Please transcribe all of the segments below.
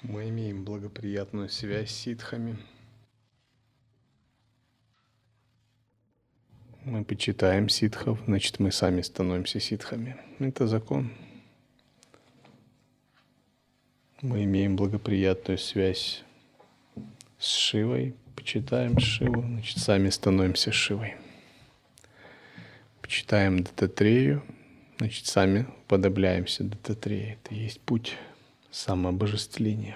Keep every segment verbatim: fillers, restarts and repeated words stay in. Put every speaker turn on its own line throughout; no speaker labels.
Мы имеем благоприятную связь с ситхами. Мы почитаем ситхов, значит, мы сами становимся ситхами. Это закон. Мы имеем благоприятную связь с Шивой, почитаем Шиву, значит, сами становимся Шивой. Почитаем Дататрею, значит, сами уподобляемся Дататрее. Это и есть путь самообожествления.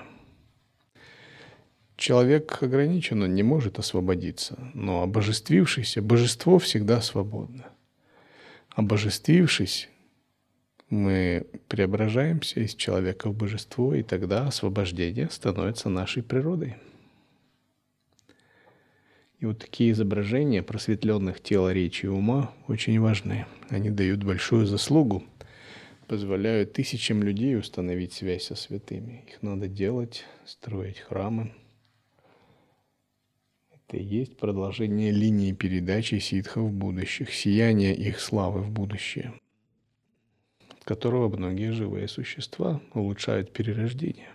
Человек ограничен, он не может освободиться, но обожествившийся, божество всегда свободно. Обожествившись, мы преображаемся из человека в божество, и тогда освобождение становится нашей природой. И вот такие изображения просветленных тела, речи и ума очень важны. Они дают большую заслугу, позволяют тысячам людей установить связь со святыми. Их надо делать, строить храмы. Это и есть продолжение линии передачи ситхов будущих, сияние их славы в будущее, от которого многие живые существа улучшают перерождение.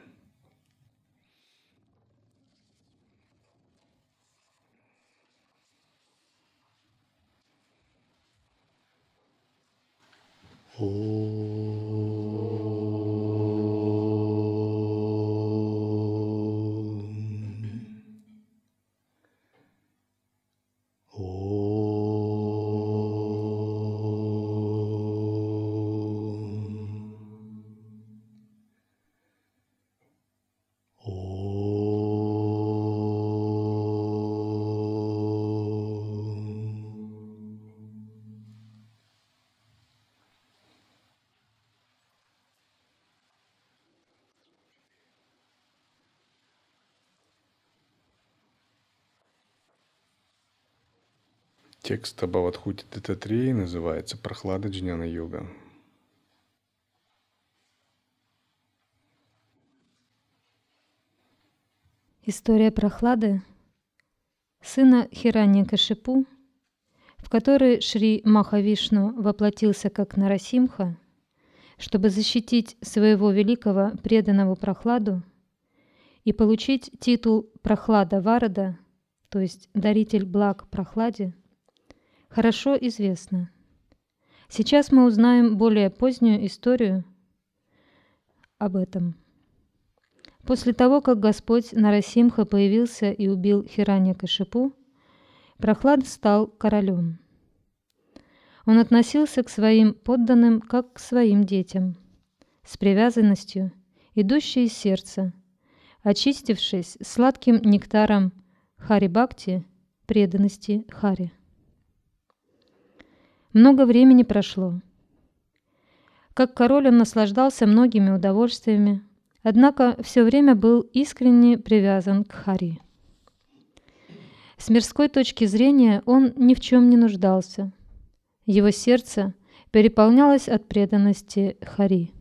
Текст об Авадхути Дататреи называется «Прохлада Джняна-йога».
История Прохлады, сына Хираньякашипу, в которой Шри Махавишну воплотился как Нарасимха, чтобы защитить своего великого преданного Прохладу и получить титул Прохлада Варада, то есть даритель благ Прохладе, хорошо известно. Сейчас мы узнаем более позднюю историю об этом. После того, как Господь Нарасимха появился и убил Хираньякашипу, Прохлад стал королем. Он относился к своим подданным как к своим детям, с привязанностью, идущей из сердца, очистившись сладким нектаром Хари-бхакти, преданности Хари. Много времени прошло. Как король он наслаждался многими удовольствиями, однако все время был искренне привязан к Хари. С мирской точки зрения он ни в чем не нуждался. Его сердце переполнялось от преданности Хари.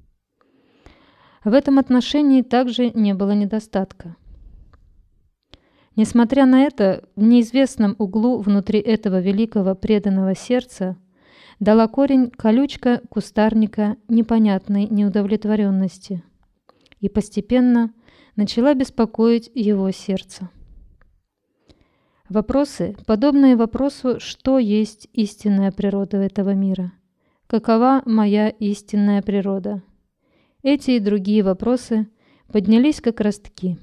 В этом отношении также не было недостатка. Несмотря на это, в неизвестном углу внутри этого великого преданного сердца дала корень колючка кустарника непонятной неудовлетворенности и постепенно начала беспокоить его сердце. Вопросы, подобные вопросу, что есть истинная природа этого мира, какова моя истинная природа, эти и другие вопросы поднялись как ростки.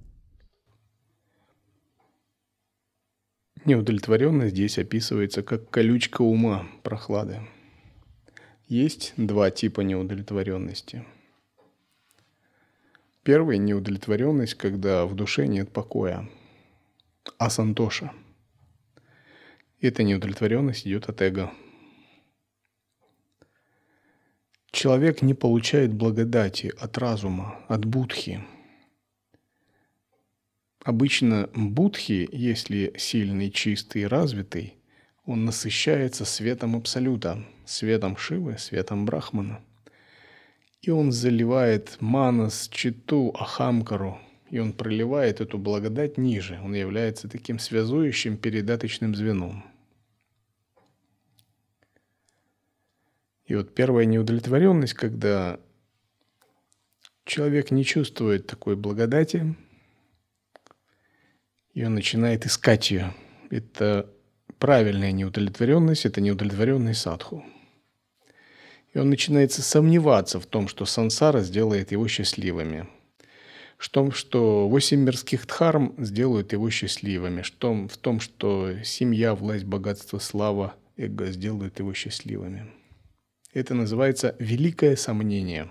Неудовлетворенность здесь описывается как колючка ума, прохлады. Есть два типа неудовлетворенности. Первый — неудовлетворенность, когда в душе нет покоя, асантоша. Эта неудовлетворенность идет от эго. Человек не получает благодати от разума, от будхи. Обычно будхи, если сильный, чистый и развитый, он насыщается светом Абсолюта, светом Шивы, светом Брахмана. И он заливает манас, читу, ахамкару, и он проливает эту благодать ниже. Он является таким связующим передаточным звеном. И вот первая неудовлетворенность, когда человек не чувствует такой благодати, и он начинает искать ее. Это правильная неудовлетворенность, это неудовлетворенный садху. И он начинает сомневаться в том, что сансара сделает его счастливыми, в том, что восемь мирских дхарм сделают его счастливыми, в том, в том, что семья, власть, богатство, слава, эго сделают его счастливыми. Это называется великое сомнение.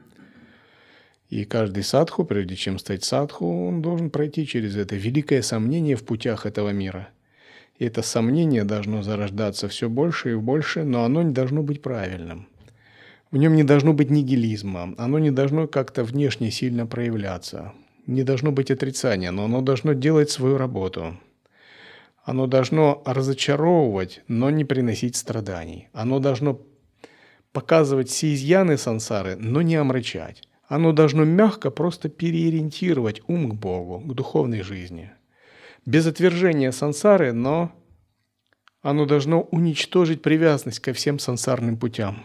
И каждый садху, прежде чем стать садху, он должен пройти через это великое сомнение в путях этого мира. И это сомнение должно зарождаться все больше и больше, но оно не должно быть правильным. В нем не должно быть нигилизма, оно не должно как-то внешне сильно проявляться. Не должно быть отрицания, но оно должно делать свою работу. Оно должно разочаровывать, но не приносить страданий. Оно должно показывать все изъяны сансары, но не омрачать. Оно должно мягко просто переориентировать ум к Богу, к духовной жизни. Без отвержения сансары, но оно должно уничтожить привязанность ко всем сансарным путям.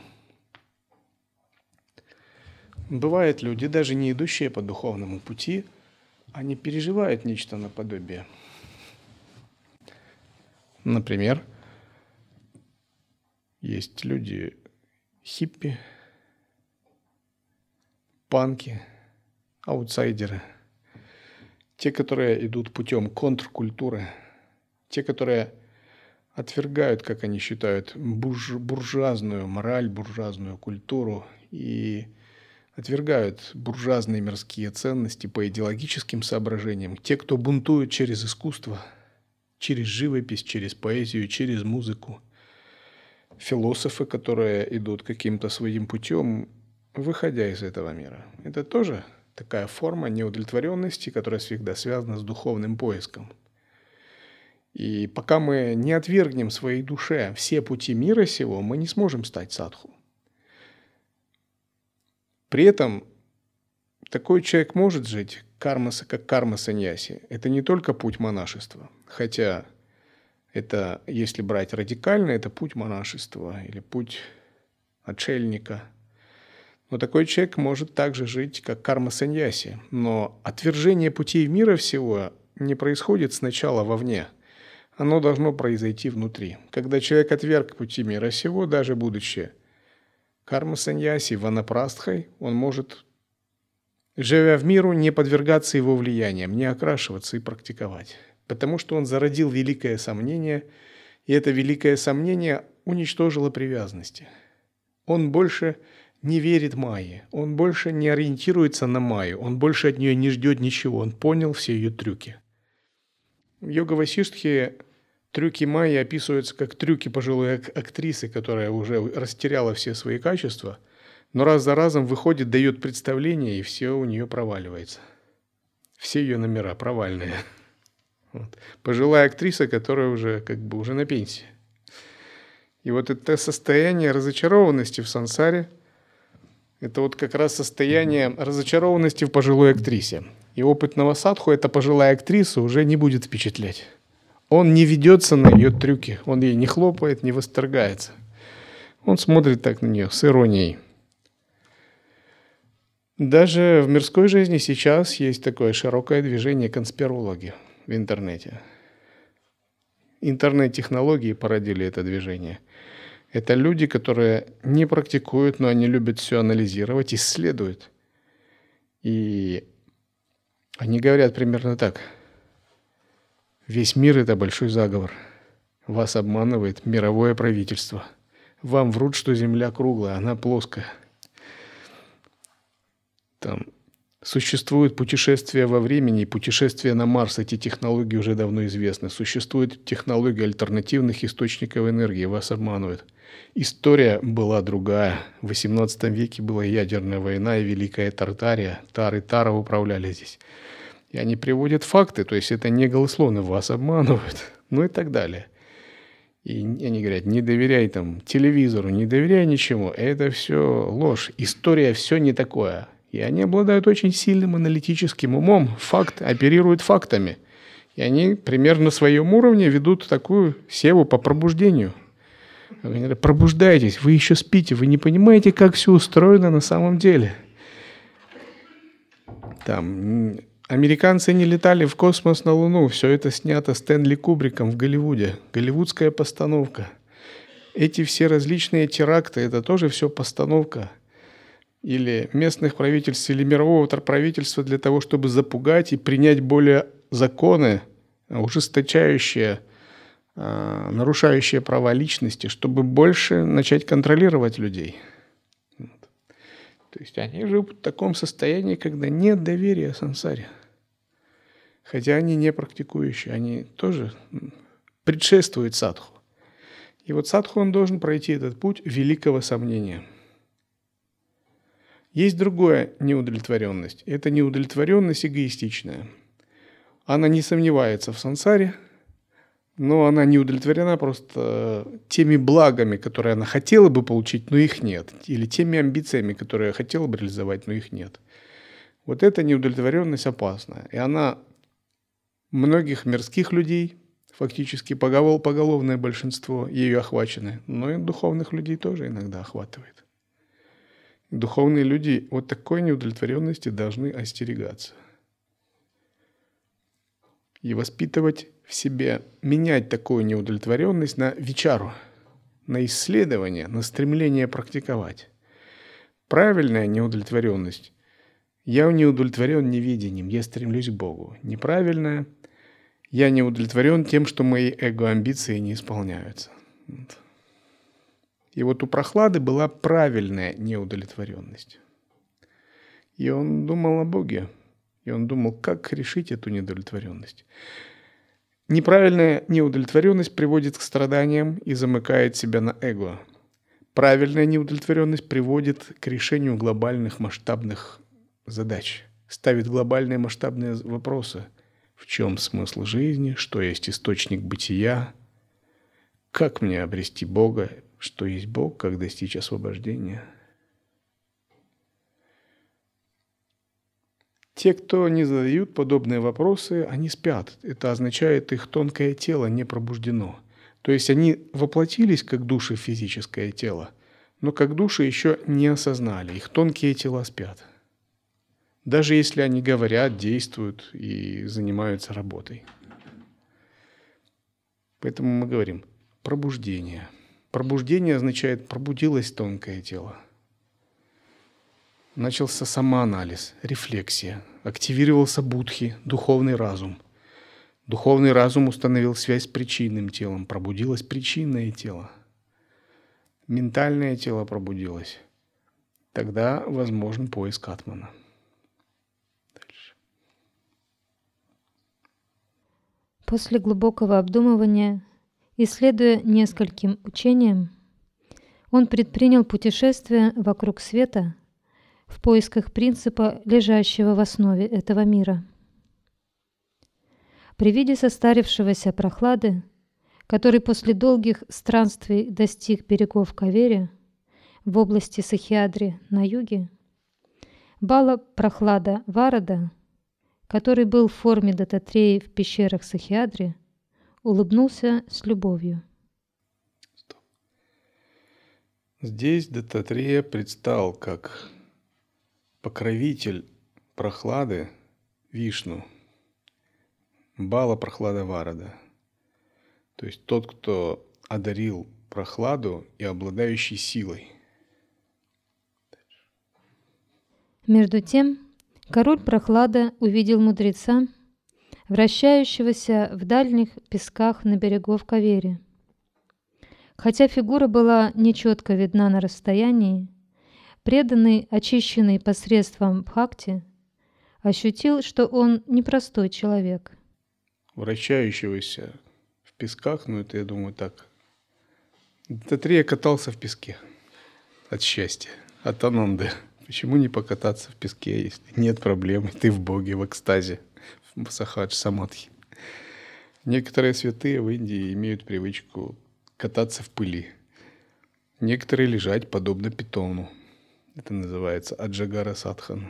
Бывают люди, даже не идущие по духовному пути, они переживают нечто наподобие. Например, есть люди хиппи, панки, аутсайдеры, те, которые идут путем контркультуры, те, которые отвергают, как они считают, бурж, буржуазную мораль, буржуазную культуру и отвергают буржуазные мирские ценности по идеологическим соображениям, те, кто бунтуют через искусство, через живопись, через поэзию, через музыку, философы, которые идут каким-то своим путем, выходя из этого мира. Это тоже такая форма неудовлетворенности, которая всегда связана с духовным поиском. И пока мы не отвергнем в своей душе все пути мира сего, мы не сможем стать садху. При этом такой человек может жить карма, как карма-саньяси. Это не только путь монашества, хотя это, если брать радикально, это путь монашества или путь отшельника. Но такой человек может также жить, как карма-саньяси. Но отвержение путей мира всего не происходит сначала вовне. Оно должно произойти внутри. Когда человек отверг пути мира сего, даже будучи карма-саньяси, ванапрастхой, он может, живя в миру, не подвергаться его влияниям, не окрашиваться и практиковать. Потому что он зародил великое сомнение, и это великое сомнение уничтожило привязанности. Он больше не верит майе, он больше не ориентируется на майю, он больше от нее не ждет ничего, он понял все ее трюки. В Йога-Васиштхе трюки майи описываются как трюки пожилой актрисы, которая уже растеряла все свои качества, но раз за разом выходит, дает представление, и все у нее проваливается. Все ее номера провальные. Вот. Пожилая актриса, которая уже как бы уже на пенсии. И вот это состояние разочарованности в сансаре, это вот как раз состояние разочарованности в пожилой актрисе. И опытного садху эта пожилая актриса уже не будет впечатлять. Он не ведется на ее трюки, он ей не хлопает, не восторгается. Он смотрит так на нее с иронией. Даже в мирской жизни сейчас есть такое широкое движение конспирологи в интернете. Интернет-технологии породили это движение. Это люди, которые не практикуют, но они любят все анализировать, исследуют. И они говорят примерно так. Весь мир – это большой заговор. Вас обманывает мировое правительство. Вам врут, что Земля круглая, она плоская. Там существует путешествие во времени и путешествие на Марс. Эти технологии уже давно известны. Существует технология альтернативных источников энергии. Вас обманывают. История была другая. В восемнадцатом веке была ядерная война и Великая Тартария. Тар и Тара управляли здесь. И они приводят факты, то есть это не голословно, вас обманывают, ну и так далее. И они говорят, не доверяй там телевизору, не доверяй ничему, это все ложь, история все не такое. И они обладают очень сильным аналитическим умом, факт, оперируют фактами. И они примерно на своем уровне ведут такую севу по пробуждению. Они говорят, пробуждайтесь, вы еще спите, вы не понимаете, как все устроено на самом деле. Там американцы не летали в космос на Луну. Все это снято Стэнли Кубриком в Голливуде. Голливудская постановка. Эти все различные теракты – это тоже все постановка. Или местных правительств, или мирового правительства для того, чтобы запугать и принять более законы, ужесточающие, нарушающие права личности, чтобы больше начать контролировать людей. То есть они живут в таком состоянии, когда нет доверия сансаре. Хотя они не практикующие, они тоже предшествуют садху. И вот садху, он должен пройти этот путь великого сомнения. Есть другая неудовлетворенность. Это неудовлетворенность эгоистичная. Она не сомневается в сансаре, но она не удовлетворена просто теми благами, которые она хотела бы получить, но их нет. Или теми амбициями, которые хотела бы реализовать, но их нет. Вот эта неудовлетворенность опасна. И она многих мирских людей, фактически поголовное большинство ею охвачены, но и духовных людей тоже иногда охватывает. Духовные люди вот такой неудовлетворенности должны остерегаться. И воспитывать в себе, менять такую неудовлетворенность на вичару, на исследование, на стремление практиковать. Правильная неудовлетворенность. Я не удовлетворен невидением, я стремлюсь к Богу. Неправильная. Я не удовлетворен тем, что мои эго-амбиции не исполняются. И вот у Прохлады была правильная неудовлетворенность. И он думал о Боге. И он думал, как решить эту неудовлетворенность. Неправильная неудовлетворенность приводит к страданиям и замыкает себя на эго. Правильная неудовлетворенность приводит к решению глобальных масштабных задач, ставит глобальные масштабные вопросы. В чем смысл жизни, что есть источник бытия, как мне обрести Бога, что есть Бог, как достичь освобождения. Те, кто не задают подобные вопросы, они спят. Это означает, их тонкое тело не пробуждено. То есть они воплотились как души в физическое тело, но как души еще не осознали. Их тонкие тела спят. Даже если они говорят, действуют и занимаются работой. Поэтому мы говорим пробуждение. Пробуждение означает пробудилось тонкое тело. Начался самоанализ, рефлексия, активировался будхи, духовный разум. Духовный разум установил связь с причинным телом, пробудилось причинное тело. Ментальное тело пробудилось. Тогда возможен поиск атмана. Дальше.
После глубокого обдумывания, исследуя нескольким учениям, он предпринял путешествие вокруг света в поисках принципа, лежащего в основе этого мира. При виде состарившегося Прохлады, который после долгих странствий достиг берегов Кавери в области Сахьядри на юге, Бала Прохлада Варада, который был в форме Даттатреи в пещерах Сахьядри, улыбнулся с любовью.
Здесь Даттатрея предстал как покровитель Прохлады Вишну, Бала Прохлада Варада. То есть тот, кто одарил Прохладу и обладающий силой.
Между тем, король Прохлада увидел мудреца, вращающегося в дальних песках на берегов Кавери. Хотя фигура была нечетко видна на расстоянии, преданный, очищенный посредством бхакти, ощутил, что он непростой человек.
Вращающегося в песках, ну это, я думаю, так. Даттатрея катался в песке от счастья, от ананды. Почему не покататься в песке, если нет проблем, ты в Боге, в экстазе, в сахадж самадхи? Некоторые святые в Индии имеют привычку кататься в пыли. Некоторые лежать подобно питону. Это называется аджагара садхана.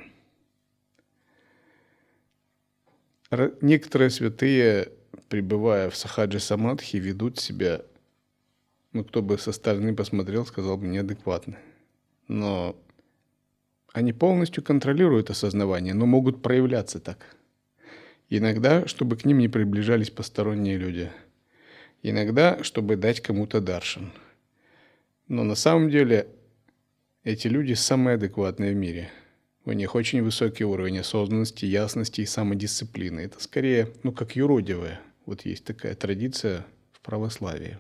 Некоторые святые, пребывая в сахаджи самадхи, ведут себя, ну кто бы со стороны посмотрел, сказал бы, неадекватно. Но Они полностью контролируют осознавание, но могут проявляться так. Иногда, чтобы к ним не приближались посторонние люди. Иногда, чтобы дать кому-то даршан. Но на самом деле эти люди самые адекватные в мире. У них очень высокий уровень осознанности, ясности и самодисциплины. Это скорее, ну, как юродивые. Вот есть такая традиция в православии.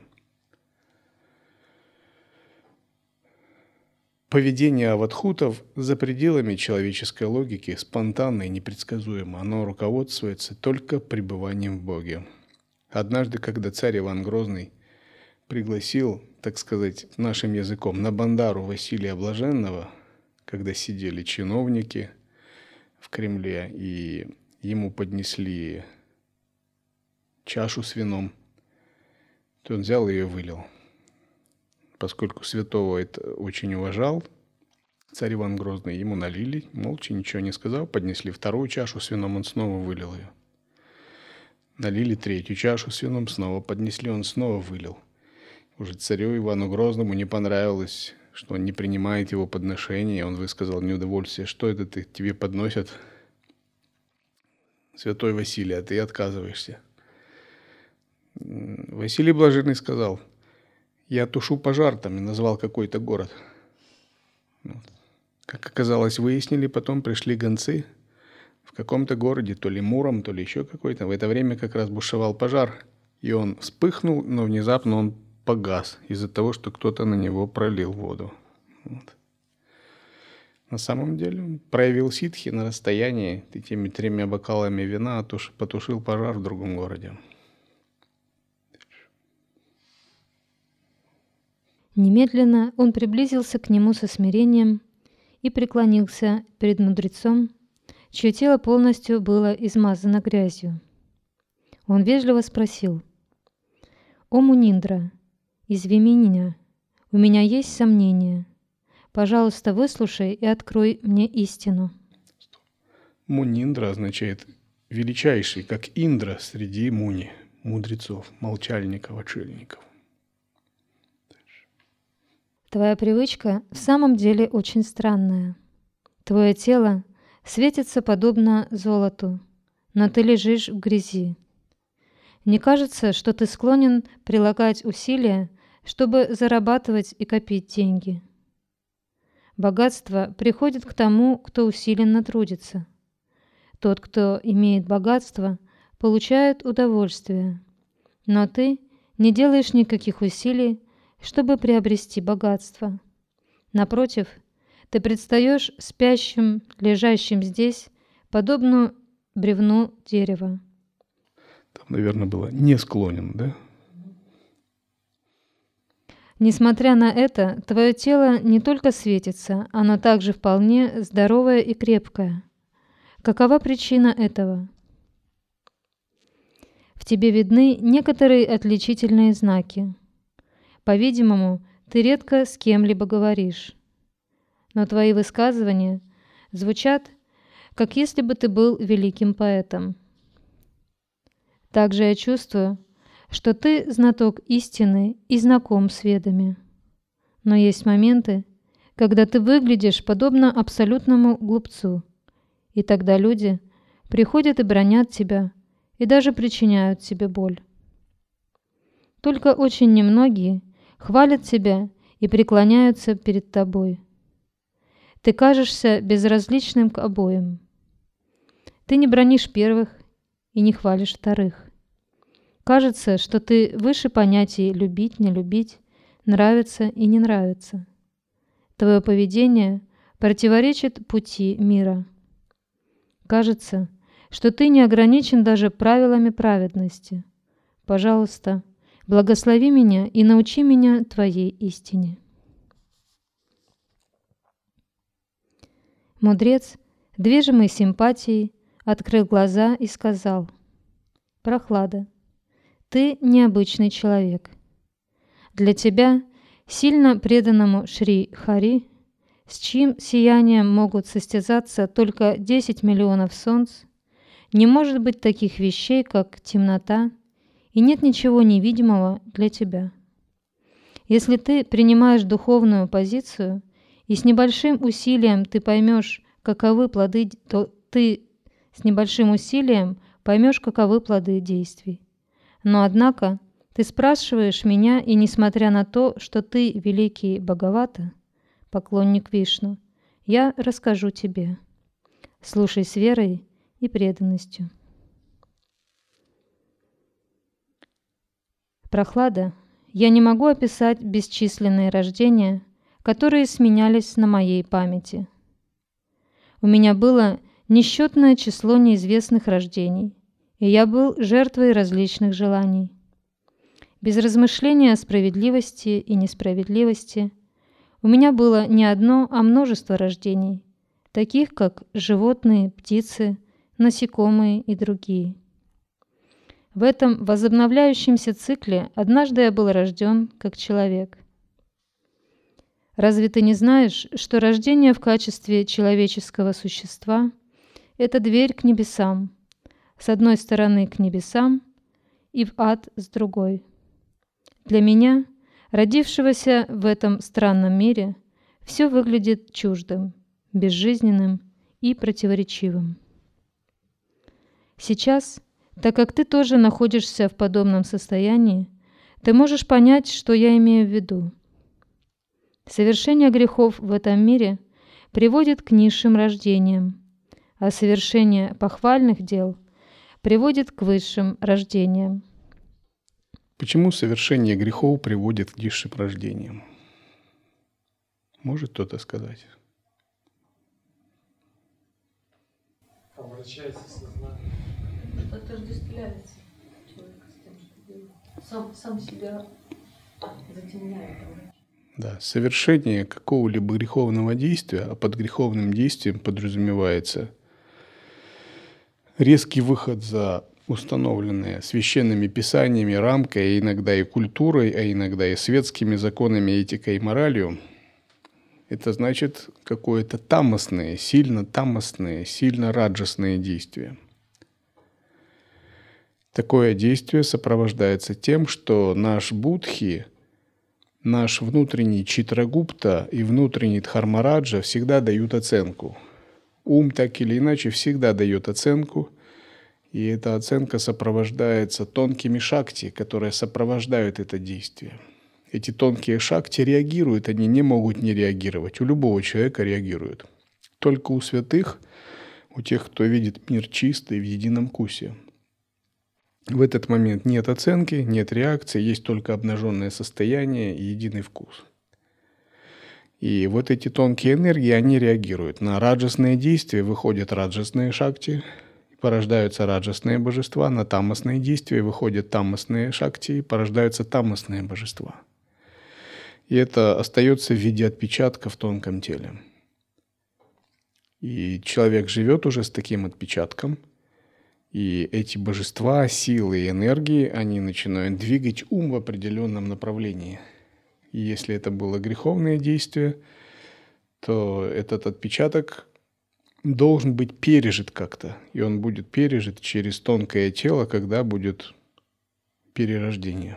Поведение аватхутов за пределами человеческой логики спонтанно и непредсказуемо. Оно руководствуется только пребыванием в Боге. Однажды, когда царь Иван Грозный пригласил, так сказать, нашим языком, на бандару Василия Блаженного, когда сидели чиновники в Кремле, и ему поднесли чашу с вином, то он взял ее и вылил. Поскольку святого это очень уважал, царь Иван Грозный, ему налили, молча, ничего не сказал, поднесли вторую чашу с вином, он снова вылил ее. Налили третью чашу с вином, снова поднесли, он снова вылил. Уже царю Ивану Грозному не понравилось, что он не принимает его подношения, он высказал неудовольствие. Что это ты, тебе подносят, святой Василий, а ты отказываешься? Василий Блаженный сказал: я тушу пожар там, и назвал какой-то город. Вот. Как оказалось, выяснили, потом пришли гонцы в каком-то городе, то ли Муром, то ли еще какой-то. В это время как раз бушевал пожар, и он вспыхнул, но внезапно он погас из-за того, что кто-то на него пролил воду. Вот. На самом деле он проявил ситхи на расстоянии, этими тремя бокалами вина потушил пожар в другом городе.
Немедленно он приблизился к нему со смирением и преклонился перед мудрецом, чье тело полностью было измазано грязью. Он вежливо спросил: «О Муниндра, извини меня, у меня есть сомнения. Пожалуйста, выслушай и открой мне истину».
Муниндра означает величайший, как Индра среди муни, мудрецов, молчальников, отшельников.
Твоя привычка в самом деле очень странная. Твое тело светится подобно золоту, но ты лежишь в грязи. Не кажется, что ты склонен прилагать усилия, чтобы зарабатывать и копить деньги? Богатство приходит к тому, кто усиленно трудится. Тот, кто имеет богатство, получает удовольствие, но ты не делаешь никаких усилий, чтобы приобрести богатство. Напротив, ты предстаешь спящим, лежащим здесь, подобно бревну дерева.
Там, наверное, было «не склонен», да?
Несмотря на это, твое тело не только светится, оно также вполне здоровое и крепкое. Какова причина этого? В тебе видны некоторые отличительные знаки. По-видимому, ты редко с кем-либо говоришь, но твои высказывания звучат, как если бы ты был великим поэтом. Также я чувствую, что ты знаток истины и знаком с ведами. Но есть моменты, когда ты выглядишь подобно абсолютному глупцу, и тогда люди приходят и бранят тебя, и даже причиняют тебе боль. Только очень немногие хвалят тебя и преклоняются перед тобой. Ты кажешься безразличным к обоим. Ты не бранишь первых и не хвалишь вторых. Кажется, что ты выше понятий любить, не любить, нравится и не нравится. Твое поведение противоречит пути мира. Кажется, что ты не ограничен даже правилами праведности. Пожалуйста, благослови меня и научи меня твоей истине. Мудрец, движимый симпатией, открыл глаза и сказал: «Прохлада, ты необычный человек. Для тебя, сильно преданному Шри Хари, с чьим сиянием могут состязаться только десять миллионов солнц, не может быть таких вещей, как темнота, и нет ничего невидимого для тебя. Если ты принимаешь духовную позицию И с небольшим усилием ты поймешь, каковы плоды, то ты с небольшим усилием поймешь, каковы плоды действий. Но однако ты спрашиваешь меня, и несмотря на то, что ты великий Бхагавата, поклонник Вишну, я расскажу тебе. Слушай с верой и преданностью. Прохлада, я не могу описать бесчисленные рождения, которые сменялись на моей памяти. У меня было несчетное число неизвестных рождений, и я был жертвой различных желаний. Без размышления о справедливости и несправедливости у меня было не одно, а множество рождений, таких как животные, птицы, насекомые и другие. В этом возобновляющемся цикле однажды я был рожден как человек. Разве ты не знаешь, что рождение в качестве человеческого существа – это дверь к небесам, с одной стороны к небесам и в ад с другой? Для меня, родившегося в этом странном мире, все выглядит чуждым, безжизненным и противоречивым. Сейчас, так как ты тоже находишься в подобном состоянии, ты можешь понять, что я имею в виду. Совершение грехов в этом мире приводит к низшим рождениям, а совершение похвальных дел приводит к высшим рождениям.
Почему совершение грехов приводит к низшим рождениям? Может кто-то сказать?
Обращается сознание.
Отождествляется человек с тем, что делает. Сам, сам себя затемняет.
Да, совершение какого-либо греховного действия, а под греховным действием подразумевается резкий выход за установленные священными писаниями рамкой, а иногда и культурой, а иногда и светскими законами, этикой и моралью. Это значит какое-то тамосное, сильно тамосное, сильно раджасное действие. Такое действие сопровождается тем, что наш будхи, наш внутренний читрагупта и внутренний дхармараджа всегда дают оценку. Ум так или иначе всегда дает оценку, и эта оценка сопровождается тонкими шакти, которые сопровождают это действие. Эти тонкие шакти реагируют, они не могут не реагировать. У любого человека реагируют. Только у святых, у тех, кто видит мир чистый в едином кусе. В этот момент нет оценки, нет реакции, есть только обнаженное состояние и единый вкус. И вот эти тонкие энергии, они реагируют. На раджасные действия выходят раджасные шакти, порождаются раджасные божества, на тамосные действия выходят тамосные шакти, и порождаются тамосные божества. И это остается в виде отпечатка в тонком теле. И человек живет уже с таким отпечатком, и эти божества, силы и энергии, они начинают двигать ум в определенном направлении. И если это было греховное действие, то этот отпечаток должен быть пережит как-то. И он будет пережит через тонкое тело, когда будет перерождение.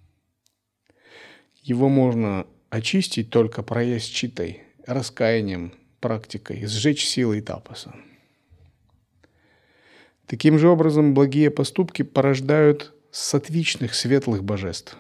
Его можно очистить только праясчитой, раскаянием, практикой, сжечь силой тапаса. Таким же образом, благие поступки порождают саттвичных светлых божеств,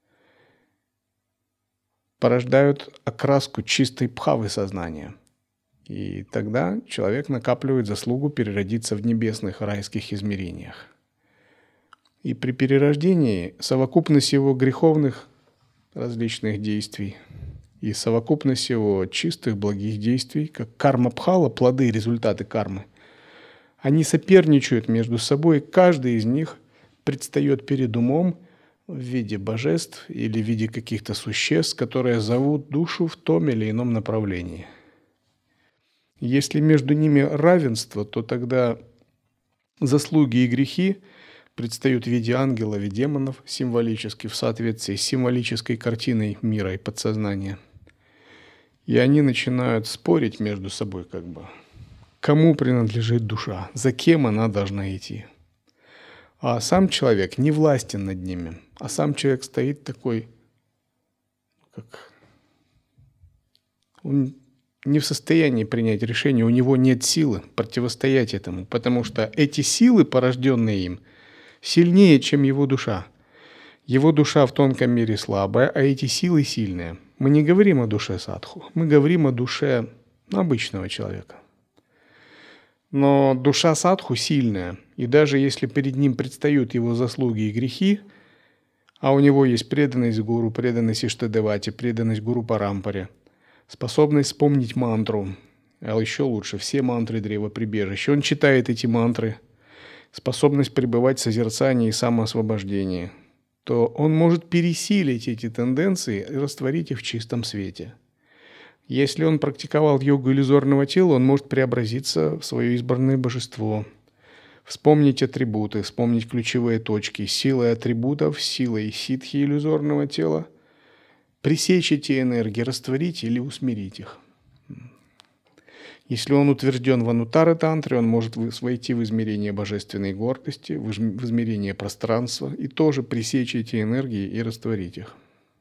порождают окраску чистой бхавы сознания. И тогда человек накапливает заслугу переродиться в небесных райских измерениях. И при перерождении совокупность его греховных различных действий и совокупность его чистых благих действий, как карма-бхала, плоды и результаты кармы, они соперничают между собой, каждый из них предстает перед умом в виде божеств или в виде каких-то существ, которые зовут душу в том или ином направлении. Если между ними равенство, то тогда заслуги и грехи предстают в виде ангелов и демонов, символически в соответствии с символической картиной мира и подсознания. И они начинают спорить между собой, как бы, кому принадлежит душа, за кем она должна идти. А сам человек не властен над ними, а сам человек стоит такой, как он не в состоянии принять решение, у него нет силы противостоять этому, потому что эти силы, порожденные им, сильнее, чем его душа. Его душа в тонком мире слабая, а эти силы сильные. Мы не говорим о душе садху, мы говорим о душе обычного человека. Но душа садху сильная, и даже если перед ним предстают его заслуги и грехи, а у него есть преданность гуру, преданность Иштадевате, преданность гуру Парампаре, способность вспомнить мантру, а еще лучше все мантры древоприбежища. Он читает эти мантры, способность пребывать в созерцании и самоосвобождении, то он может пересилить эти тенденции и растворить их в чистом свете. Если он практиковал йогу иллюзорного тела, он может преобразиться в свое избранное божество, вспомнить атрибуты, вспомнить ключевые точки, силой атрибутов, силой ситхи иллюзорного тела, пресечь эти энергии, растворить или усмирить их. Если он утвержден в анутара-тантре, он может войти в измерение божественной гордости, в измерение пространства и тоже пресечь эти энергии и растворить их.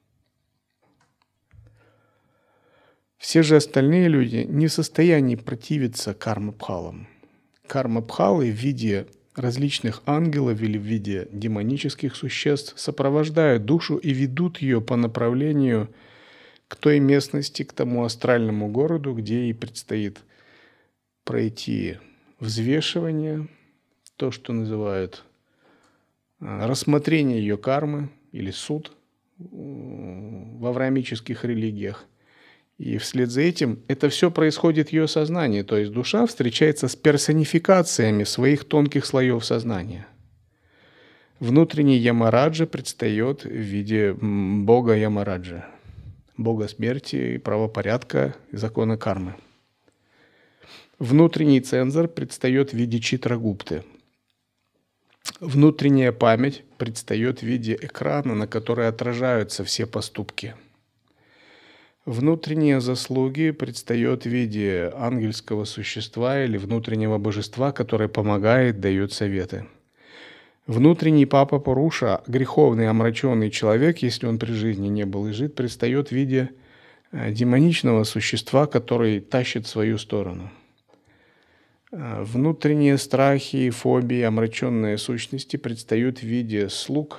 Все же остальные люди не в состоянии противиться карма-бхалам. Карма-бхалы в виде различных ангелов или в виде демонических существ сопровождают душу и ведут ее по направлению к той местности, к тому астральному городу, где ей предстоит пройти взвешивание, то, что называют рассмотрение ее кармы или суд в авраамических религиях. И вслед за этим это все происходит в ее сознании, то есть душа встречается с персонификациями своих тонких слоев сознания. Внутренний Ямараджа предстает в виде бога Ямараджа, бога смерти, правопорядка и закона кармы. Внутренний цензор предстает в виде Читрагупты. Внутренняя память предстает в виде экрана, на который отражаются все поступки. Внутренние заслуги предстает в виде ангельского существа или внутреннего божества, которое помогает, дает советы. Внутренний папа Пуруша, греховный, омраченный человек, если он при жизни не был изжит, предстает в виде демоничного существа, который тащит в свою сторону. Внутренние страхи, фобии, омраченные сущности предстают в виде слуг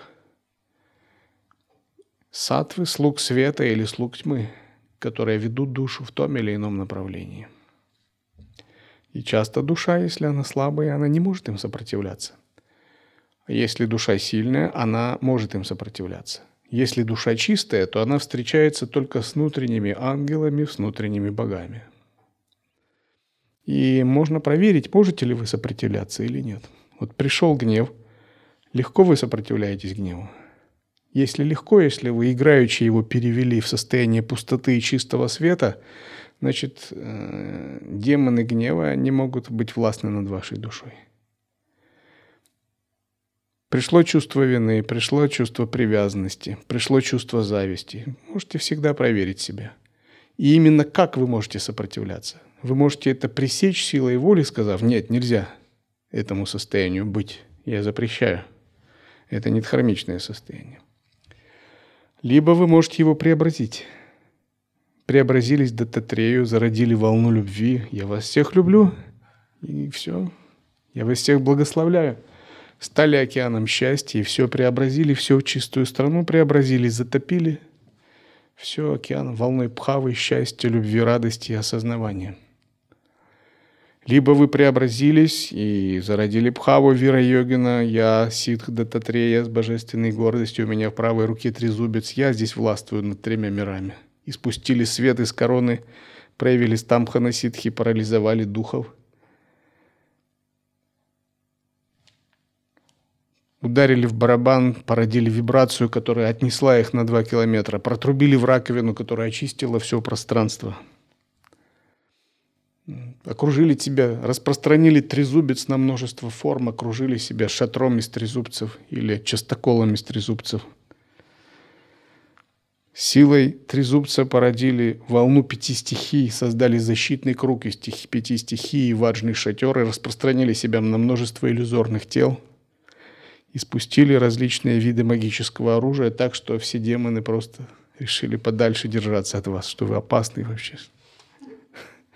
саттвы, слуг света или слуг тьмы, которые ведут душу в том или ином направлении. И часто душа, если она слабая, она не может им сопротивляться. Если душа сильная, она может им сопротивляться. Если душа чистая, то она встречается только с внутренними ангелами, с внутренними богами. И можно проверить, можете ли вы сопротивляться или нет. Вот пришел гнев, легко вы сопротивляетесь гневу. Если легко, если вы играючи его перевели в состояние пустоты и чистого света, значит, демоны гнева не могут быть властны над вашей душой. Пришло чувство вины, пришло чувство привязанности, пришло чувство зависти. Можете всегда проверить себя. И именно как вы можете сопротивляться? Вы можете это пресечь силой воли, сказав: нет, нельзя этому состоянию быть, я запрещаю. Это не дхармичное состояние. Либо вы можете его преобразить. Преобразились в Даттатрею, зародили волну любви. Я вас всех люблю, и все. Я вас всех благословляю. Стали океаном счастья, и все преобразили, все в чистую страну преобразили, затопили. Все океаном, волной бхавы, счастья, любви, радости и осознавания. Либо вы преобразились и зародили бхаву вира-йогина, я ситх Даттатрея с божественной гордостью, у меня в правой руке трезубец, я здесь властвую над тремя мирами. И спустили свет из короны, проявили стамбхана ситхи, парализовали духов. Ударили в барабан, породили вибрацию, которая отнесла их на два километра, протрубили в раковину, которая очистила все пространство. Окружили тебя, распространили трезубец на множество форм, окружили себя шатром из трезубцев или частоколом из трезубцев. Силой трезубца породили волну пяти стихий, создали защитный круг из стихи, пяти стихий и ваджный шатер и распространили себя на множество иллюзорных тел. И спустили различные виды магического оружия так, что все демоны просто решили подальше держаться от вас, что вы опасны вообще.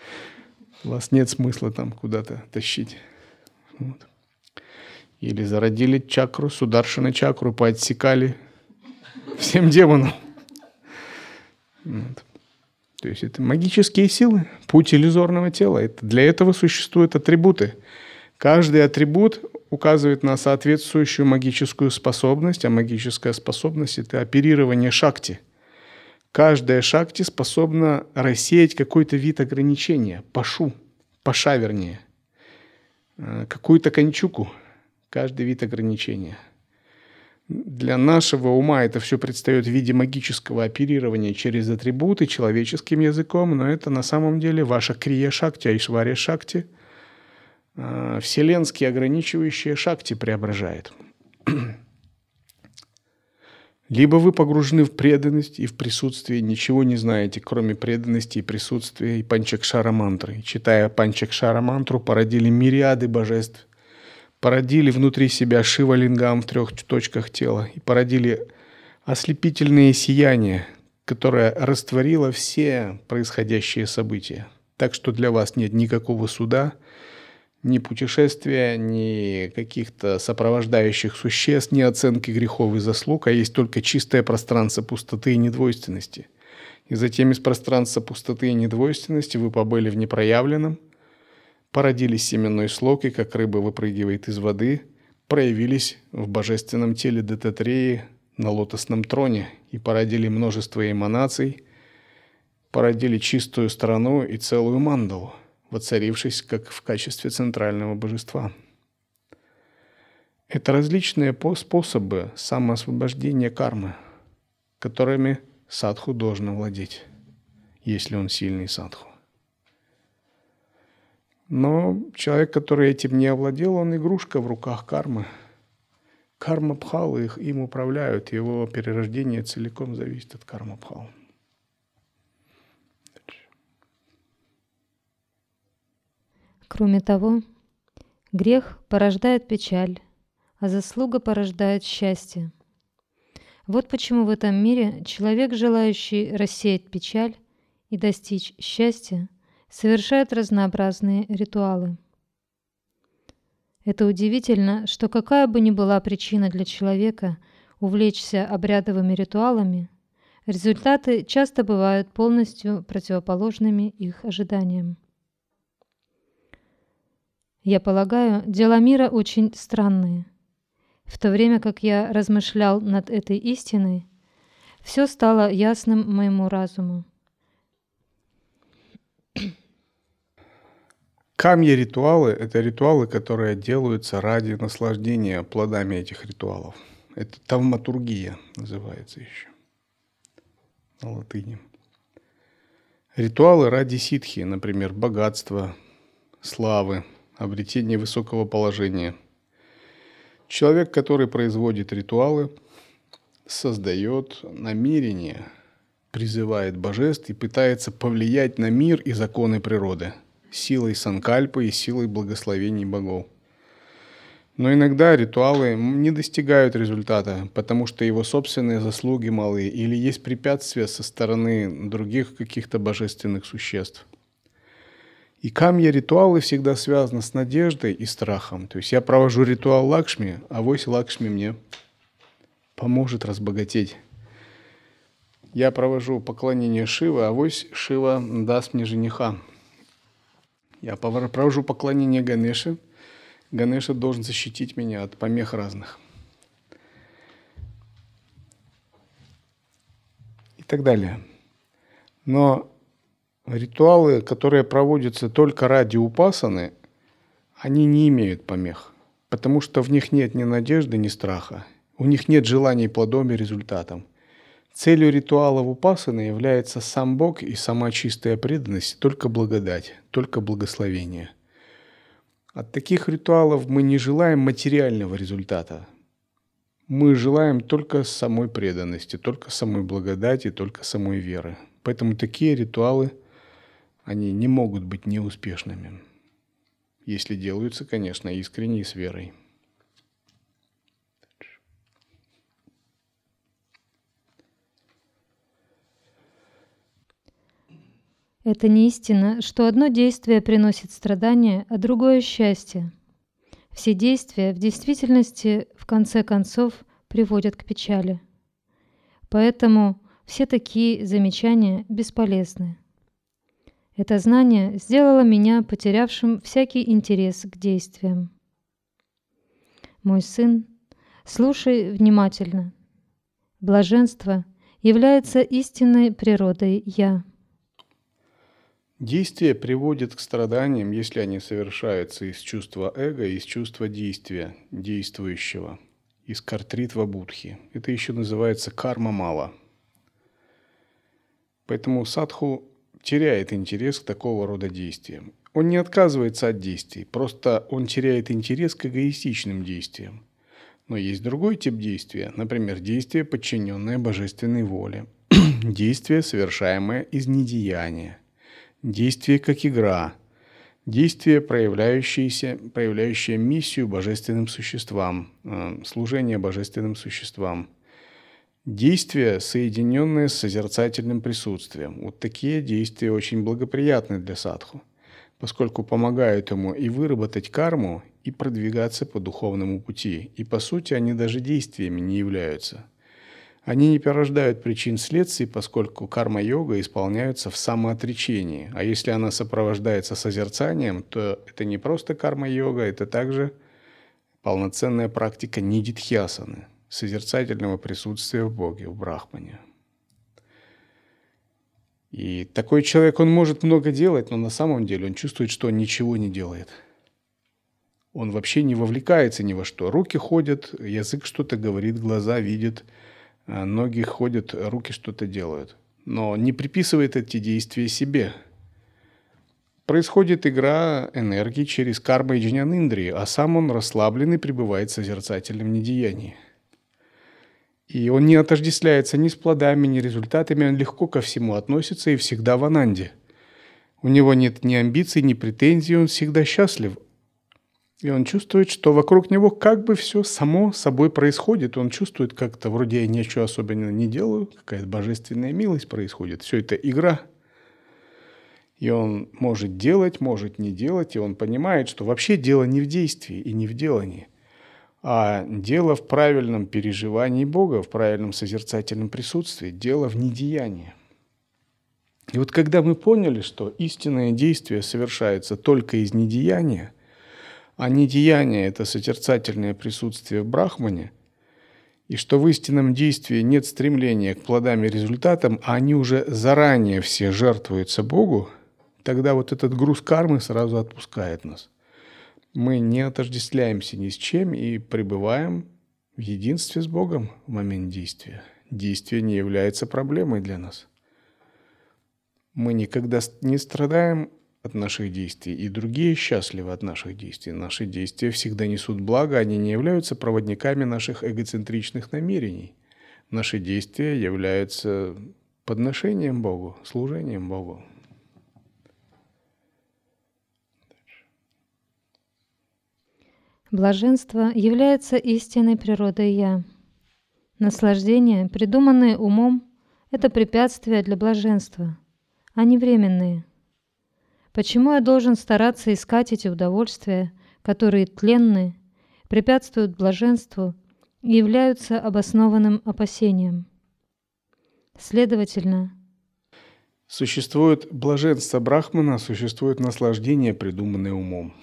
Вас нет смысла там куда-то тащить. Вот. Или зародили чакру, сударшина чакру, поотсекали всем демонам. Вот. То есть это магические силы, путь иллюзорного тела. Это, для этого существуют атрибуты. Каждый атрибут указывает на соответствующую магическую способность, а магическая способность – это оперирование шакти. Каждая шакти способна рассеять какой-то вид ограничения, пашу, паша вернее, какую-то кончуку, каждый вид ограничения. Для нашего ума это все предстает в виде магического оперирования через атрибуты человеческим языком, но это на самом деле ваша крия-шакти, айшвария-шакти, вселенские ограничивающие шакти преображает. Либо вы погружены в преданность и в присутствие, ничего не знаете, кроме преданности и присутствия и панчакшара мантры. И, читая панчакшара мантру, породили мириады божеств, породили внутри себя шива-лингам в трех точках тела и породили ослепительное сияние, которое растворило все происходящие события. Так что для вас нет никакого суда, ни путешествия, ни каких-то сопровождающих существ, ни оценки грехов и заслуг, а есть только чистое пространство пустоты и недвойственности. И затем из пространства пустоты и недвойственности вы побыли в непроявленном, породились семенной слог, и как рыба выпрыгивает из воды, проявились в божественном теле Дататреи на лотосном троне и породили множество эманаций, породили чистую страну и целую мандалу, воцарившись как в качестве центрального божества. Это различные способы самоосвобождения кармы, которыми садху должен владеть, если он сильный садху. Но человек, который этим не овладел, он игрушка в руках кармы. Карма бхал, их им управляют, его перерождение целиком зависит от карма бхал.
Кроме того, грех порождает печаль, а заслуга порождает счастье. Вот почему в этом мире человек, желающий рассеять печаль и достичь счастья, совершает разнообразные ритуалы. Это удивительно, что какая бы ни была причина для человека увлечься обрядовыми ритуалами, результаты часто бывают полностью противоположными их ожиданиям. Я полагаю, дела мира очень странные. В то время как я размышлял над этой истиной, все стало ясным моему разуму.
Камья-ритуалы – это ритуалы, которые делаются ради наслаждения плодами этих ритуалов. Это тавматургия называется еще на латыни. Ритуалы ради ситхи, например, богатства, славы, обретения высокого положения. Человек, который производит ритуалы, создает намерение, призывает божеств и пытается повлиять на мир и законы природы силой санкальпы и силой благословений богов. Но иногда ритуалы не достигают результата, потому что его собственные заслуги малы или есть препятствия со стороны других каких-то божественных существ. И камья-ритуалы всегда связаны с надеждой и страхом. То есть я провожу ритуал Лакшми, авось Лакшми мне поможет разбогатеть. Я провожу поклонение Шивы, авось Шива даст мне жениха. Я провожу поклонение Ганеше, Ганеша должен защитить меня от помех разных. И так далее. Но ритуалы, которые проводятся только ради упасаны, они не имеют помех, потому что в них нет ни надежды, ни страха. У них нет желаний плодом и результатом. Целью ритуалов упасаны является сам Бог и сама чистая преданность, только благодать, только благословение. От таких ритуалов мы не желаем материального результата. Мы желаем только самой преданности, только самой благодати, только самой веры. Поэтому такие ритуалы, они не могут быть неуспешными, если делаются, конечно, искренне и с верой.
Это не истина, что одно действие приносит страдания, а другое — счастье. Все действия в действительности, в конце концов, приводят к печали. Поэтому все такие замечания бесполезны. Это знание сделало меня потерявшим всякий интерес к действиям. Мой сын, слушай внимательно. Блаженство является истинной природой «Я».
Действия приводят к страданиям, если они совершаются из чувства эго, из чувства действия, действующего, из картритва будхи. Это еще называется карма-мала. Поэтому садху теряет интерес к такого рода действиям. Он не отказывается от действий, просто он теряет интерес к эгоистичным действиям. Но есть другой тип действия, например, действие, подчиненное божественной воле, действие, совершаемое из недеяния. Действие как игра, действие, проявляющееся, проявляющее миссию божественным существам, э, служение божественным существам. Действие, соединенное с созерцательным присутствием. Вот такие действия очень благоприятны для садху, поскольку помогают ему и выработать карму, и продвигаться по духовному пути. И по сути они даже действиями не являются. Они не порождают причин следствий, поскольку карма-йога исполняется в самоотречении. А если она сопровождается созерцанием, то это не просто карма-йога, это также полноценная практика нидидхьясаны, созерцательного присутствия в Боге, в Брахмане. И такой человек, он может много делать, но на самом деле он чувствует, что он ничего не делает. Он вообще не вовлекается ни во что. Руки ходят, язык что-то говорит, глаза видят, ноги ходят, руки что-то делают. Но не приписывает эти действия себе. Происходит игра энергии через карма и джнян-индрии, а сам он расслабленный пребывает в созерцательном недеянии. И он не отождествляется ни с плодами, ни результатами, он легко ко всему относится и всегда в ананде. У него нет ни амбиций, ни претензий, он всегда счастлив. И он чувствует, что вокруг него как бы все само собой происходит. Он чувствует как-то, вроде я ничего особенного не делаю, какая-то божественная милость происходит. Все это игра. И он может делать, может не делать, и он понимает, что вообще дело не в действии и не в делании, а дело в правильном переживании Бога, в правильном созерцательном присутствии, дело в недеянии. И вот когда мы поняли, что истинное действие совершается только из недеяния, а недеяние – это созерцательное присутствие в Брахмане, и что в истинном действии нет стремления к плодам и результатам, а они уже заранее все жертвуются Богу, тогда вот этот груз кармы сразу отпускает нас. Мы не отождествляемся ни с чем и пребываем в единстве с Богом в момент действия. Действие не является проблемой для нас. Мы никогда не страдаем от наших действий, и другие счастливы от наших действий. Наши действия всегда несут благо, они не являются проводниками наших эгоцентричных намерений. Наши действия являются подношением Богу, служением Богу.
Блаженство является истинной природой «Я». Наслаждения, придуманные умом, — это препятствия для блаженства, а не временные. Почему я должен стараться искать эти удовольствия, которые тленны, препятствуют блаженству и являются обоснованным опасением? Следовательно,
существует блаженство Брахмана, существует наслаждение, придуманное умом.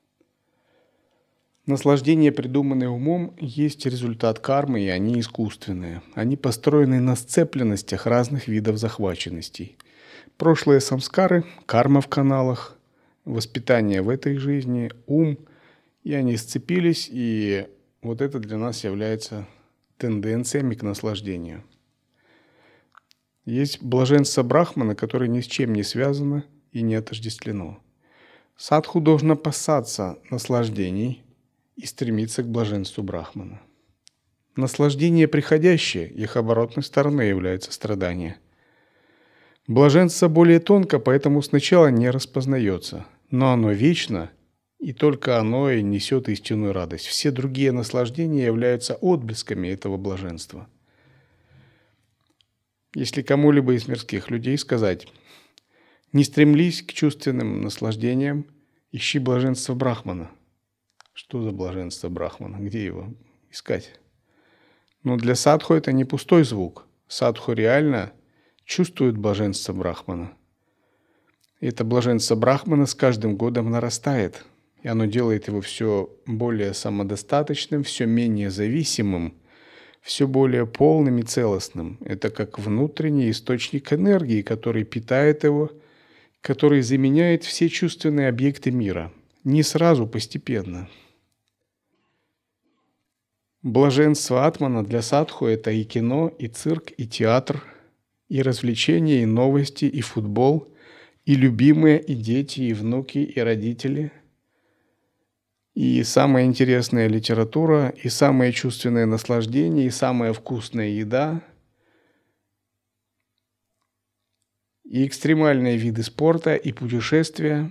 Наслаждения, придуманные умом, есть результат кармы, и они искусственные. Они построены на сцепленностях разных видов захваченностей. Прошлые самскары, карма в каналах, воспитание в этой жизни, ум, и они сцепились, и вот это для нас является тенденциями к наслаждению. Есть блаженство Брахмана, которое ни с чем не связано и не отождествлено. Садху должен опасаться наслаждений и стремиться к блаженству Брахмана. Наслаждение приходящее, их оборотной стороной является страдание. Блаженство более тонко, поэтому сначала не распознается, но оно вечно, и только оно и несет истинную радость. Все другие наслаждения являются отблесками этого блаженства. Если кому-либо из мирских людей сказать: Не стремлись к чувственным наслаждениям, ищи блаженство Брахмана. Что за блаженство Брахмана? Где его искать? Но для садху это не пустой звук. Садху реально чувствует блаженство Брахмана. И это блаженство Брахмана с каждым годом нарастает. И оно делает его все более самодостаточным, все менее зависимым, все более полным и целостным. Это как внутренний источник энергии, который питает его, который заменяет все чувственные объекты мира. Не сразу, постепенно. Блаженство Атмана для садху – это и кино, и цирк, и театр, и развлечения, и новости, и футбол, и любимые, и дети, и внуки, и родители, и самая интересная литература, и самое чувственное наслаждение, и самая вкусная еда, и экстремальные виды спорта, и путешествия,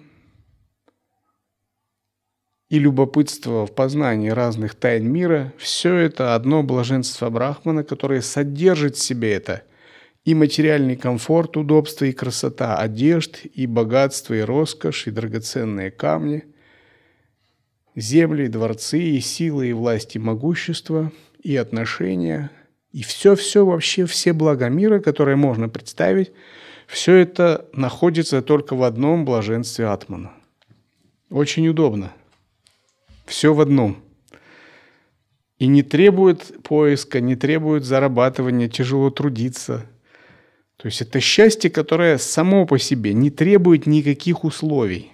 и любопытство в познании разных тайн мира – все это одно блаженство Брахмана, которое содержит в себе это и материальный комфорт, удобство и красота одежд, и богатство, и роскошь, и драгоценные камни, земли, и дворцы, и силы, и власть, и могущество, и отношения, и все-все вообще, все блага мира, которые можно представить, все это находится только в одном блаженстве Атмана. Очень удобно. Все в одном. И не требует поиска, не требует зарабатывания, тяжело трудиться. То есть это счастье, которое само по себе не требует никаких условий.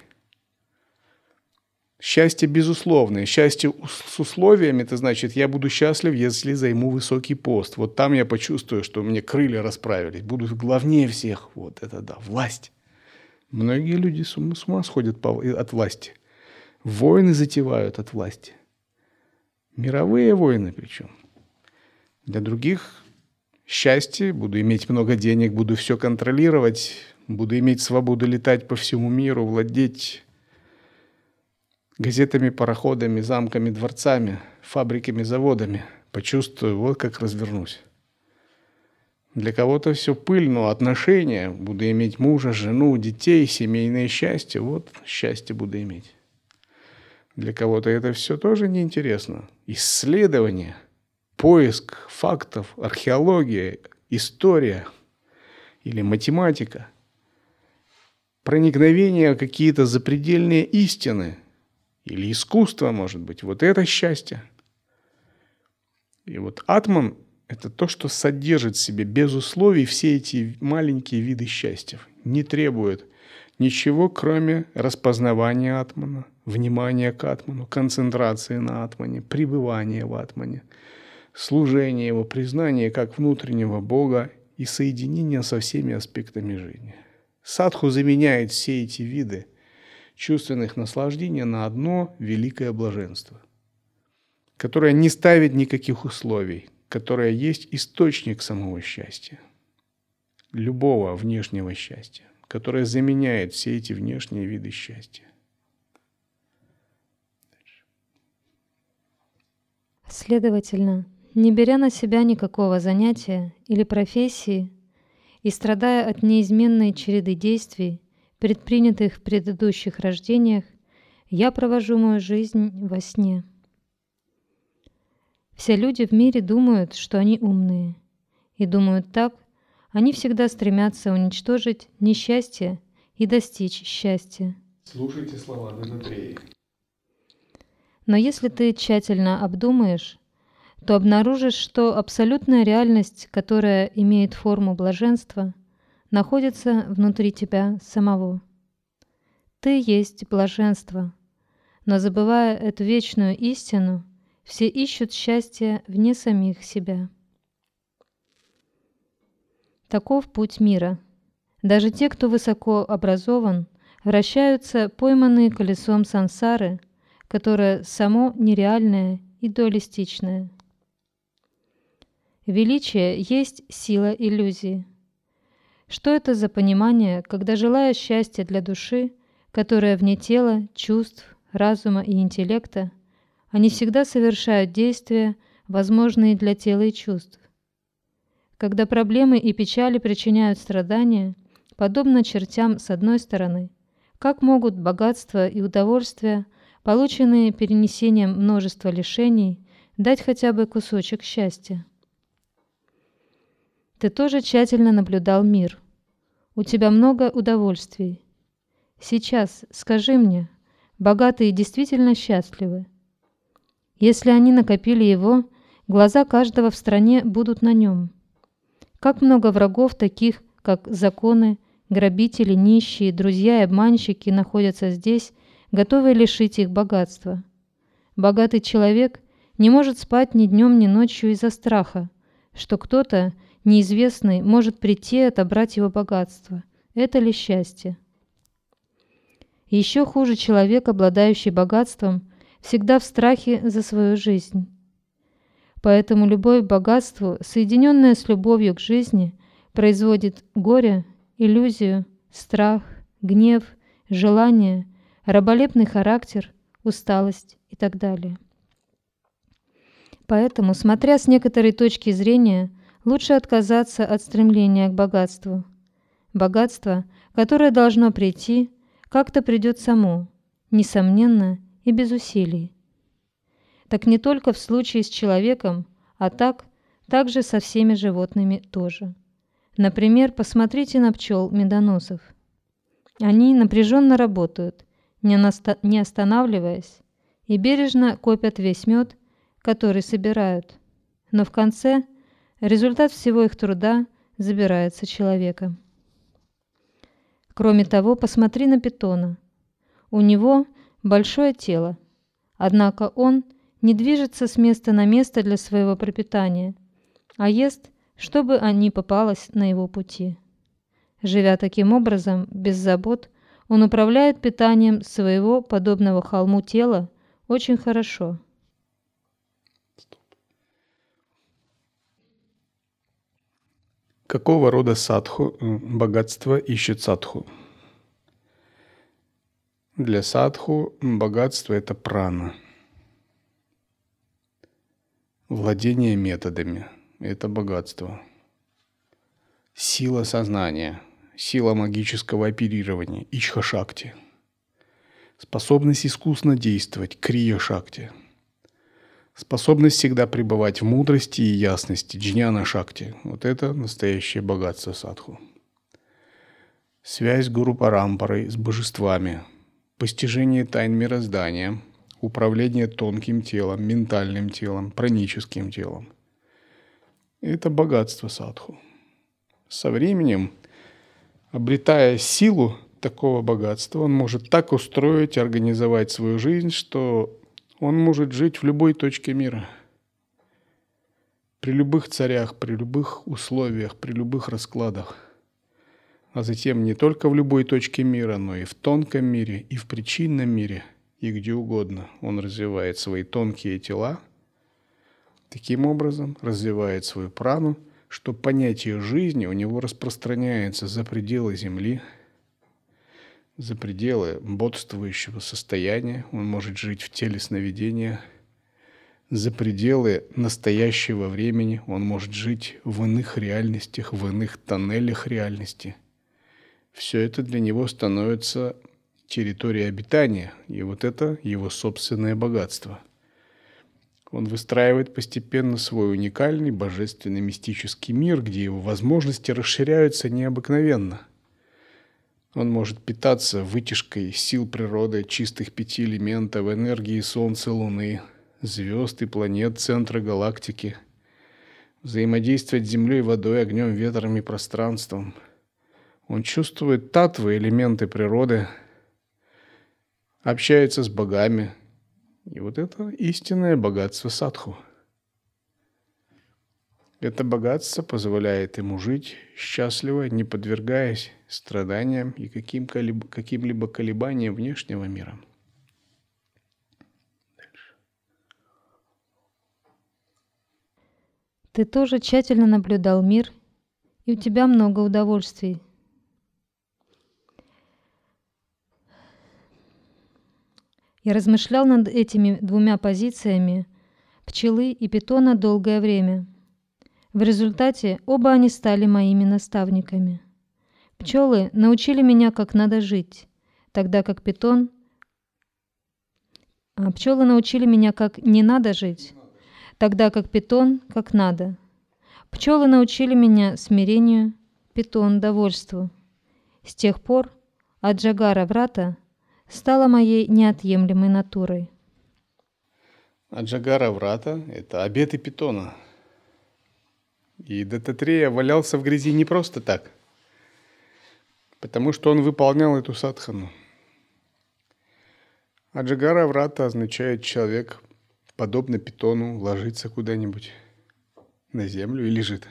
Счастье безусловное. Счастье с условиями, это значит, я буду счастлив, если займу высокий пост. Вот там я почувствую, что у меня крылья расправились, буду главнее всех. Вот это да, власть. Многие люди с ума, с ума сходят от власти. Войны затевают от власти. Мировые войны причем. Для других счастье, буду иметь много денег, буду все контролировать, буду иметь свободу летать по всему миру, владеть газетами, пароходами, замками, дворцами, фабриками, заводами. Почувствую, вот как развернусь. Для кого-то все пыль, но отношения, буду иметь мужа, жену, детей, семейное счастье, вот счастье буду иметь. Для кого-то это все тоже неинтересно. Исследование, поиск фактов, археология, история или математика, проникновение в какие-то запредельные истины или искусство, может быть. Вот это счастье. И вот атман – это то, что содержит в себе без условий все эти маленькие виды счастья. Не требует ничего, кроме распознавания атмана, внимания к атману, концентрации на атмане, пребывания в атмане, служения его, признания как внутреннего Бога и соединения со всеми аспектами жизни. Садху заменяет все эти виды чувственных наслаждений на одно великое блаженство, которое не ставит никаких условий, которое есть источник самого счастья, любого внешнего счастья, которое заменяет все эти внешние виды счастья.
Следовательно, не беря на себя никакого занятия или профессии и страдая от неизменной череды действий, предпринятых в предыдущих рождениях, я провожу мою жизнь во сне. Все люди в мире думают, что они умные, и думают так, они всегда стремятся уничтожить несчастье и достичь счастья.
Слушайте слова Дататреи.
Но если ты тщательно обдумаешь, то обнаружишь, что абсолютная реальность, которая имеет форму блаженства, находится внутри тебя самого. Ты есть блаженство, но забывая эту вечную истину, все ищут счастья вне самих себя. Таков путь мира. Даже те, кто высоко образован, вращаются пойманные колесом сансары, которое само нереальное и дуалистичное. Величие есть сила иллюзии. Что это за понимание, когда, желая счастья для души, которая вне тела, чувств, разума и интеллекта, они всегда совершают действия, возможные для тела и чувств? Когда проблемы и печали причиняют страдания, подобно чертям с одной стороны, как могут богатство и удовольствие, полученные перенесением множества лишений, дать хотя бы кусочек счастья? Ты тоже тщательно наблюдал мир. У тебя много удовольствий. Сейчас скажи мне, богатые действительно счастливы? Если они накопили его, глаза каждого в стране будут на нем. Как много врагов, таких как законы, грабители, нищие, друзья и обманщики находятся здесь, готовые лишить их богатства. Богатый человек не может спать ни днем, ни ночью из-за страха, что кто-то неизвестный может прийти и отобрать его богатство. Это ли счастье? Еще хуже человек, обладающий богатством, всегда в страхе за свою жизнь. Поэтому любовь к богатству, соединенная с любовью к жизни, производит горе, иллюзию, страх, гнев, желание, раболепный характер, усталость и так далее. Поэтому, смотря с некоторой точки зрения, лучше отказаться от стремления к богатству. Богатство, которое должно прийти, как-то придет само, несомненно и без усилий. Так не только в случае с человеком, а так, также со всеми животными тоже. Например, посмотрите на пчел-медоносов. Они напряженно работают, не останавливаясь, и бережно копят весь мед, который собирают. Но в конце результат всего их труда забирается человеком. Кроме того, посмотри на питона. У него большое тело, однако он не движется с места на место для своего пропитания, а ест, чтобы ни попалось на его пути. Живя таким образом, без забот, он управляет питанием своего, подобного холму тела, очень хорошо.
Какого рода садху, богатство ищет садху? Для садху богатство – это прана. Владение методами – это богатство. Сила сознания, сила магического оперирования – ичха-шакти. Способность искусно действовать – крия-шакти. Способность всегда пребывать в мудрости и ясности – джняна-шакти. Вот это настоящее богатство садху. Связь с гуру парампарой, с божествами, постижение тайн мироздания, управление тонким телом, ментальным телом, праническим телом. Это богатство садху. Со временем, обретая силу такого богатства, он может так устроить, организовать свою жизнь, что он может жить в любой точке мира. При любых царях, при любых условиях, при любых раскладах. А затем не только в любой точке мира, но и в тонком мире, и в причинном мире, и где угодно. Он развивает свои тонкие тела, таким образом развивает свою прану, что понятие жизни у него распространяется за пределы Земли, за пределы бодрствующего состояния. Он может жить в теле сновидения, за пределы настоящего времени. Он может жить в иных реальностях, в иных тоннелях реальности. Все это для него становится территорией обитания, и вот это его собственное богатство. Он выстраивает постепенно свой уникальный божественный мистический мир, где его возможности расширяются необыкновенно. Он может питаться вытяжкой сил природы, чистых пяти элементов, энергии Солнца, Луны, звезд и планет центра галактики, взаимодействовать с Землей, водой, огнем, ветром и пространством. Он чувствует татвы, элементы природы, общается с богами. И вот это истинное богатство садху. Это богатство позволяет ему жить счастливо, не подвергаясь страданиям и каким-либо, каким-либо колебаниям внешнего мира. Дальше.
Ты тоже тщательно наблюдал мир, и у тебя много удовольствий. Я размышлял над этими двумя позициями пчелы и питона долгое время. В результате оба они стали моими наставниками. Пчелы научили меня, как надо жить, тогда как питон... А, пчелы научили меня, как не надо жить, тогда как питон, как надо. Пчелы научили меня смирению, питон — довольству. С тех пор Аджагара Врата стала моей неотъемлемой натурой.
Аджагара Врата – это обеты питона. И Даттатрея валялся в грязи не просто так, потому что он выполнял эту садхану. Аджагара Врата означает человек, подобно питону, ложится куда-нибудь на землю и лежит.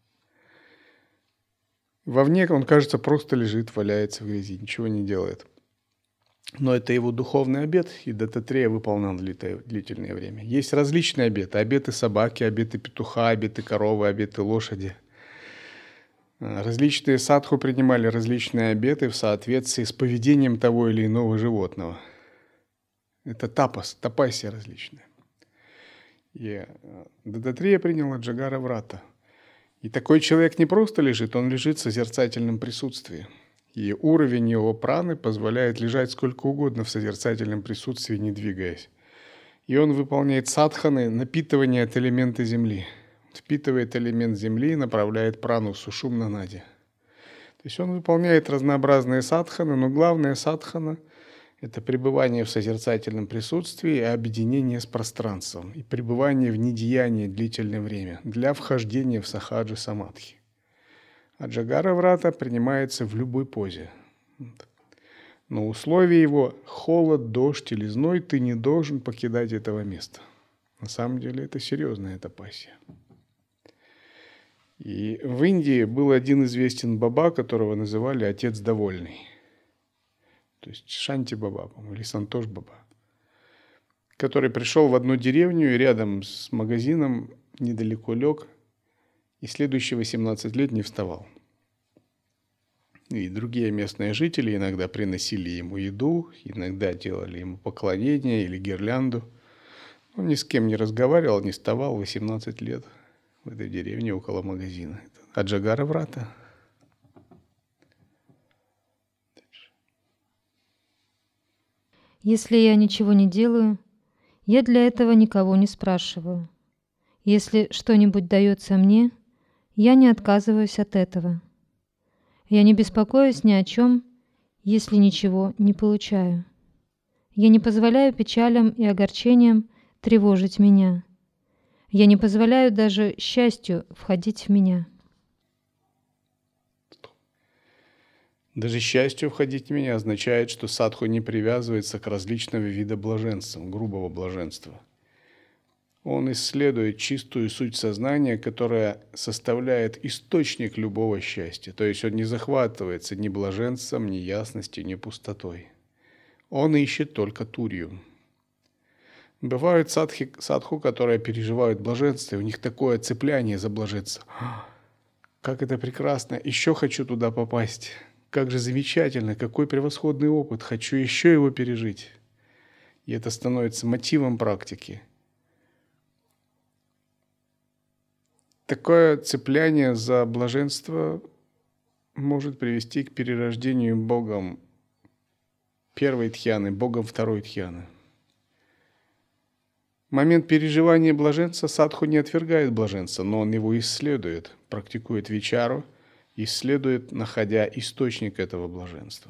Вовне он, кажется, просто лежит, валяется в грязи, ничего не делает. Но это его духовный обет, и Даттатрея выполнял длительное время. Есть различные обеты. Обеты собаки, обеты петуха, обеты коровы, обеты лошади. Различные садху принимали различные обеты в соответствии с поведением того или иного животного. Это тапас, тапасия различная. И Даттатрея принял Аджагара Врата. И такой человек не просто лежит, он лежит в созерцательном присутствии. И уровень его праны позволяет лежать сколько угодно в созерцательном присутствии, не двигаясь. И он выполняет садханы, напитывание от элемента земли. Впитывает элемент земли и направляет прану в сушумна нади. То есть он выполняет разнообразные садханы, но главная садхана – это пребывание в созерцательном присутствии и объединение с пространством, и пребывание в недеянии длительное время для вхождения в сахаджи самадхи. Аджагара Врата принимается в любой позе. Но условие его – холод, дождь или зной, ты не должен покидать этого места. На самом деле это серьезная тапасия. И в Индии был один известен баба, которого называли «Отец довольный». То есть Шанти Баба, или Сантош Баба, который пришел в одну деревню и рядом с магазином недалеко лег, и следующие восемнадцать лет не вставал. И другие местные жители иногда приносили ему еду, иногда делали ему поклонение или гирлянду. Он ни с кем не разговаривал, не вставал восемнадцать лет в этой деревне около магазина. Это Аджагара Врата.
Если я ничего не делаю, я для этого никого не спрашиваю. Если что-нибудь дается мне, я не отказываюсь от этого. Я не беспокоюсь ни о чем, если ничего не получаю. Я не позволяю печалям и огорчениям тревожить меня. Я не позволяю даже счастью входить в меня.
Даже счастью входить в меня означает, что садху не привязывается к различного вида блаженства, грубого блаженства. Он исследует чистую суть сознания, которая составляет источник любого счастья. То есть он не захватывается ни блаженством, ни ясностью, ни пустотой. Он ищет только турью. Бывают садхи, садху, которые переживают блаженство, и у них такое цепляние за блаженство. Как это прекрасно! Еще хочу туда попасть. Как же замечательно! Какой превосходный опыт! Хочу еще его пережить. И это становится мотивом практики. Такое цепляние за блаженство может привести к перерождению Богом первой дхьяны, Богом второй дхьяны. В момент переживания блаженства садху не отвергает блаженство, но он его исследует, практикует вичару, исследует, находя источник этого блаженства.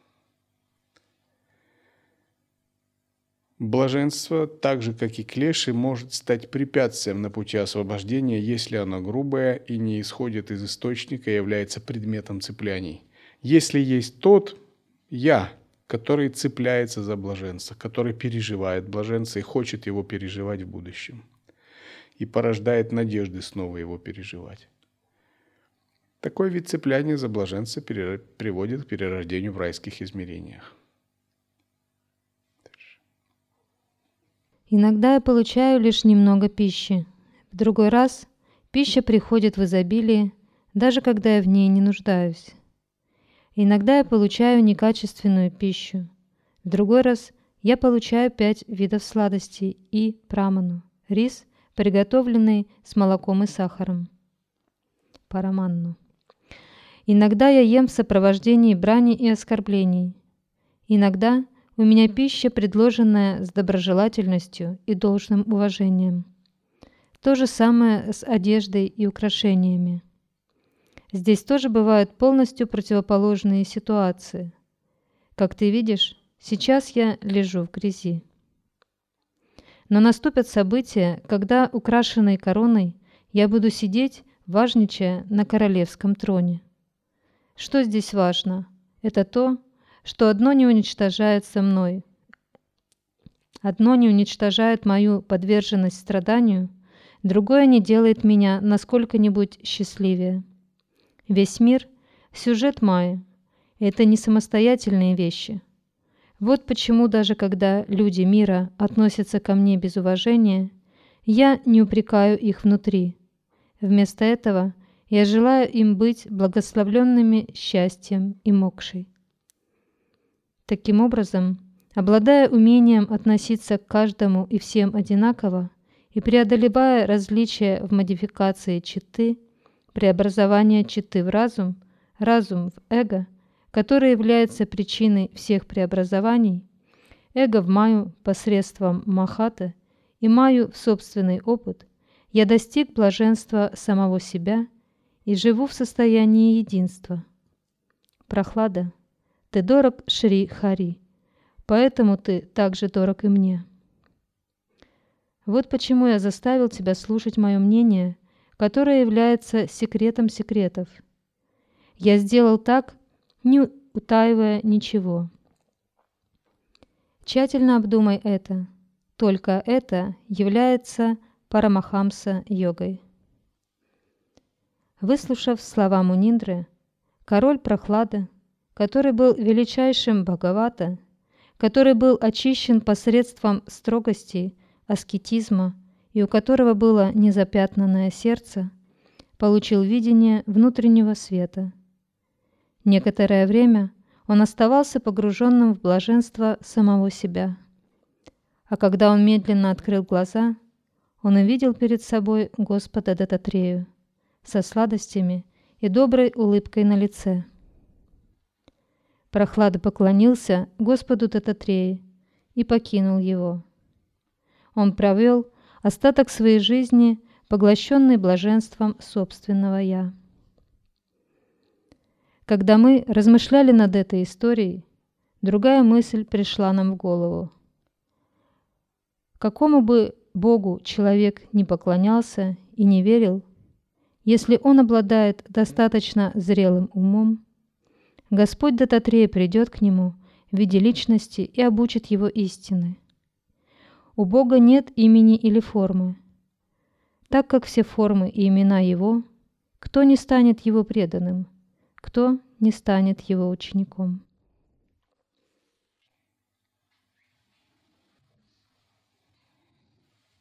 Блаженство, так же как и клеши, может стать препятствием на пути освобождения, если оно грубое и не исходит из источника и является предметом цепляний. Если есть тот «я», который цепляется за блаженство, который переживает блаженство и хочет его переживать в будущем, и порождает надежды снова его переживать. Такой вид цепляния за блаженство приводит к перерождению в райских измерениях.
Иногда я получаю лишь немного пищи. В другой раз пища приходит в изобилии, даже когда я в ней не нуждаюсь. Иногда я получаю некачественную пищу. В другой раз я получаю пять видов сладостей и праману, рис, приготовленный с молоком и сахаром, параманну. Иногда я ем в сопровождении брани и оскорблений. Иногда у меня пища, предложенная с доброжелательностью и должным уважением. То же самое с одеждой и украшениями. Здесь тоже бывают полностью противоположные ситуации. Как ты видишь, сейчас я лежу в грязи. Но наступят события, когда, украшенной короной, я буду сидеть, важничая на королевском троне. Что здесь важно? Это то, что одно не уничтожается мной. Одно не уничтожает мою подверженность страданию, другое не делает меня насколько-нибудь счастливее. Весь мир — сюжет Майи. Это не самостоятельные вещи. Вот почему даже когда люди мира относятся ко мне без уважения, я не упрекаю их внутри. Вместо этого я желаю им быть благословленными счастьем и мокшей. Таким образом, обладая умением относиться к каждому и всем одинаково и преодолевая различия в модификации читты, преобразование читты в разум, разум в эго, который является причиной всех преобразований, эго в Майю посредством Махаты и Майю в собственный опыт, я достиг блаженства самого себя и живу в состоянии единства. Прохлада, ты дорог Шри Хари, поэтому ты также дорог и мне. Вот почему я заставил тебя слушать мое мнение, которое является секретом секретов. Я сделал так, не утаивая ничего. Тщательно обдумай это. Только это является Парамахамса-йогой. Выслушав слова Муниндры, король Прохлады, который был величайшим Бхагавата, который был очищен посредством строгости, аскетизма и у которого было незапятнанное сердце, получил видение внутреннего света. Некоторое время он оставался погруженным в блаженство самого себя. А когда он медленно открыл глаза, он увидел перед собой Господа Дататрею со сладостями и доброй улыбкой на лице. Прохлада поклонился Господу Дататреи и покинул его. Он провел остаток своей жизни, поглощенный блаженством собственного «я». Когда мы размышляли над этой историей, другая мысль пришла нам в голову. Какому бы Богу человек не поклонялся и не верил, если он обладает достаточно зрелым умом, Господь Дататрея придет к нему в виде личности и обучит его истины. У Бога нет имени или формы. Так как все формы и имена Его, кто не станет Его преданным, кто не станет Его учеником?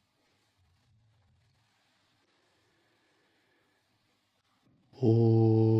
О